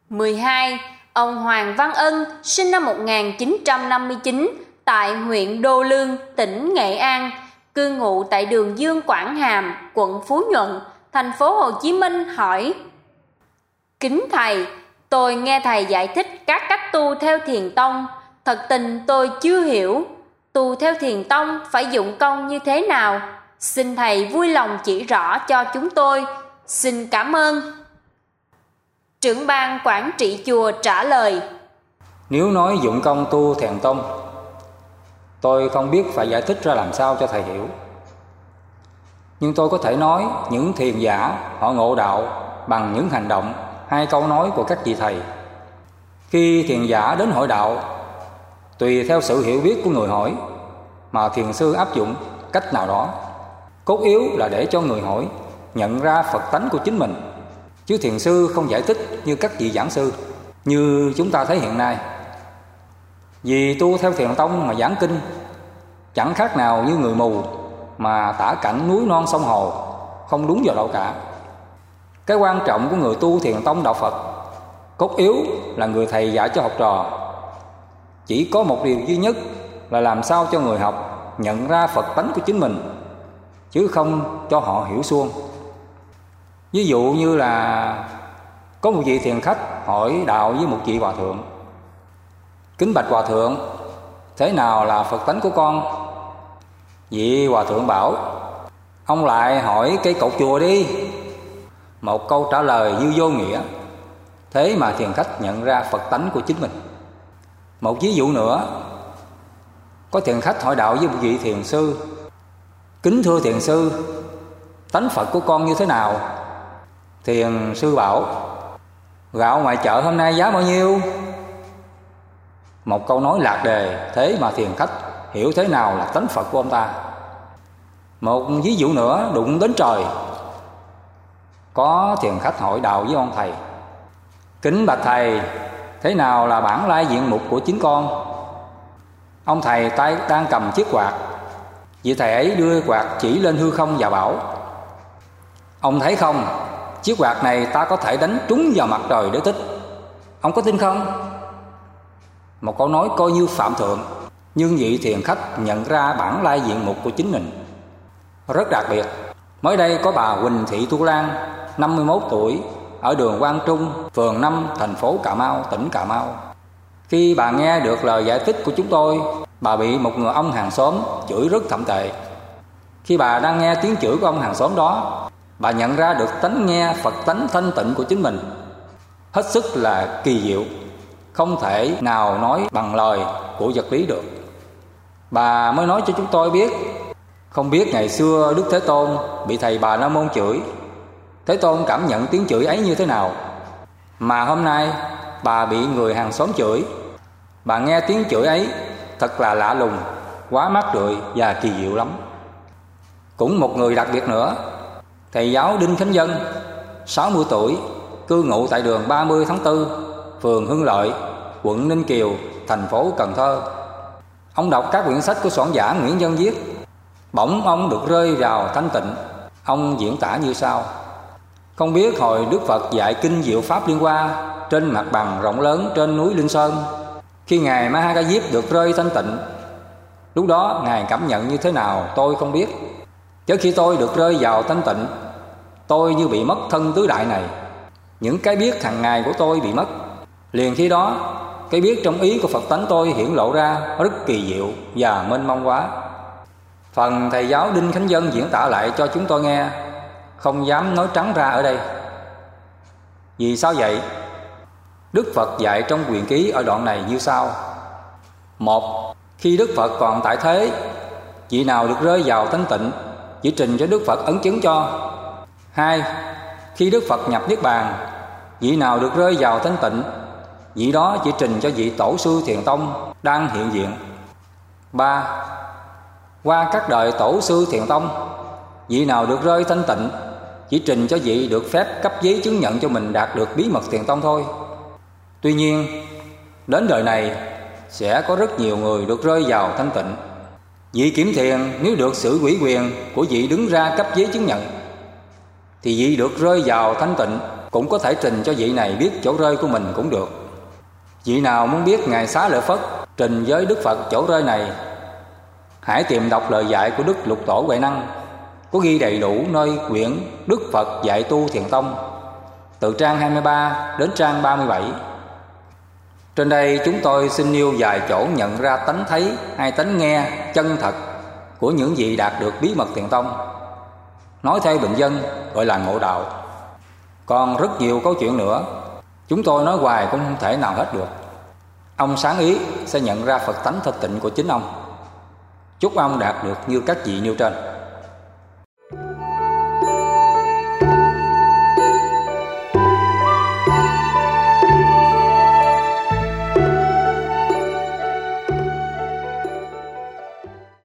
12. Ông Hoàng Văn Ân, sinh năm 1959, tại huyện Đô Lương, tỉnh Nghệ An, cư ngụ tại đường Dương Quảng Hàm, quận Phú Nhuận, thành phố Hồ Chí Minh hỏi: Kính Thầy, tôi nghe Thầy giải thích các cách tu theo Thiền tông, thật tình tôi chưa hiểu. Tu theo Thiền tông phải dụng công như thế nào? Xin Thầy vui lòng chỉ rõ cho chúng tôi. Xin cảm ơn. Trưởng ban quản trị chùa trả lời: Nếu nói dụng công tu Thiền tông, tôi không biết phải giải thích ra làm sao cho Thầy hiểu. Nhưng tôi có thể nói những thiền giả họ ngộ đạo bằng những hành động hay câu nói của các vị thầy. Khi thiền giả đến hội đạo, tùy theo sự hiểu biết của người hỏi mà thiền sư áp dụng cách nào đó. Cốt yếu là để cho người hỏi nhận ra Phật tánh của chính mình, chứ thiền sư không giải thích như các vị giảng sư như chúng ta thấy hiện nay. Vì tu theo Thiền tông mà giảng kinh chẳng khác nào như người mù mà tả cảnh núi non sông hồ, không đúng vào đâu cả. Cái quan trọng của người tu Thiền tông đạo Phật, cốt yếu là người thầy dạy cho học trò chỉ có một điều duy nhất là làm sao cho người học nhận ra Phật tánh của chính mình, chứ không cho họ hiểu suông. Ví dụ như là có một vị thiền khách hỏi đạo với một vị hòa thượng: Kính bạch hòa thượng, thế nào là Phật tánh của con? Vị hòa thượng bảo: Ông lại hỏi cây cột chùa đi. Một câu trả lời như vô nghĩa, thế mà thiền khách nhận ra Phật tánh của chính mình. Một ví dụ nữa, có thiền khách hỏi đạo với một vị thiền sư: Kính thưa thiền sư, tánh Phật của con như thế nào? Thiền sư bảo: Gạo ngoài chợ hôm nay giá bao nhiêu? Một câu nói lạc đề, thế mà thiền khách hiểu thế nào là tánh Phật của ông ta. Một ví dụ nữa đụng đến trời. Có thiền khách hỏi đạo với ông thầy: Kính bạch thầy, thế nào là bản lai diện mục của chính con? Ông thầy tay đang cầm chiếc quạt. Vị thầy ấy đưa quạt chỉ lên hư không và bảo: Ông thấy không, chiếc quạt này ta có thể đánh trúng vào mặt trời để tích. Ông có tin không? Một câu nói coi như phạm thượng, nhưng vị thiền khách nhận ra bản lai diện mục của chính mình. Rất đặc biệt. Mới đây có bà Huỳnh Thị Thu Lan, 51 tuổi, ở đường Quang Trung, phường 5, thành phố Cà Mau, tỉnh Cà Mau. Khi bà nghe được lời giải thích của chúng tôi, bà bị một người ông hàng xóm chửi rất thậm tệ. Khi bà đang nghe tiếng chửi của ông hàng xóm đó, bà nhận ra được tánh nghe Phật tánh thanh tịnh của chính mình. Hết sức là kỳ diệu, không thể nào nói bằng lời của vật lý được. Bà mới nói cho chúng tôi biết, không biết ngày xưa Đức Thế Tôn bị thầy Bà La Môn chửi, Thế Tôn cảm nhận tiếng chửi ấy như thế nào. Mà hôm nay bà bị người hàng xóm chửi, bà nghe tiếng chửi ấy thật là lạ lùng, quá mát rượi và kỳ diệu lắm. Cũng một người đặc biệt nữa, thầy giáo Đinh Khánh Dân, 60 tuổi, cư ngụ tại đường 30 tháng 4, phường Hưng Lợi, quận Ninh Kiều, thành phố Cần Thơ. Ông đọc các quyển sách của soạn giả Nguyễn Văn viết, bỗng ông được rơi vào thanh tịnh. Ông diễn tả như sau: Không biết hồi Đức Phật dạy kinh Diệu Pháp Liên Hoa trên mặt bằng rộng lớn trên núi Linh Sơn, khi Ngài Ma Ha Ca Diếp được rơi thanh tịnh, lúc đó Ngài cảm nhận như thế nào tôi không biết. Chứ khi tôi được rơi vào thanh tịnh, tôi như bị mất thân tứ đại này. Những cái biết hàng ngày của tôi bị mất. Liền khi đó, cái biết trong ý của Phật tánh tôi hiển lộ ra rất kỳ diệu và mênh mông quá. Phần thầy giáo Đinh Khánh Dân diễn tả lại cho chúng tôi nghe, không dám nói trắng ra ở đây. Vì sao vậy? Đức Phật dạy trong Quyền Ký ở đoạn này như sau: 1. Khi Đức Phật còn tại thế, vị nào được rơi vào thanh tịnh, chỉ trình cho Đức Phật ấn chứng cho. 2. Khi Đức Phật nhập Niết Bàn, vị nào được rơi vào thanh tịnh, vị đó chỉ trình cho vị tổ sư Thiền tông đang hiện diện. 3. Qua các đời tổ sư Thiền tông, vị nào được rơi thanh tịnh, chỉ trình cho vị được phép cấp giấy chứng nhận cho mình đạt được bí mật Thiền tông thôi. Tuy nhiên, đến đời này sẽ có rất nhiều người được rơi vào thanh tịnh. Vị kiểm thiền nếu được sự ủy quyền của vị đứng ra cấp giấy chứng nhận, thì vị được rơi vào thanh tịnh cũng có thể trình cho vị này biết chỗ rơi của mình cũng được. Vị nào muốn biết Ngài Xá Lợi Phất trình với Đức Phật chỗ rơi này, hãy tìm đọc lời dạy của Đức Lục Tổ Huệ Năng, có ghi đầy đủ nơi quyển Đức Phật Dạy Tu Thiền Tông, từ trang 23 đến trang 37. Trên đây chúng tôi xin nêu vài chỗ nhận ra tánh thấy hay tánh nghe chân thật của những vị đạt được bí mật Thiền Tông. Nói theo bình dân gọi là ngộ đạo. Còn rất nhiều câu chuyện nữa, chúng tôi nói hoài cũng không thể nào hết được. Ông sáng ý sẽ nhận ra Phật tánh thật tịnh của chính ông. Chúc ông đạt được như các vị nêu trên.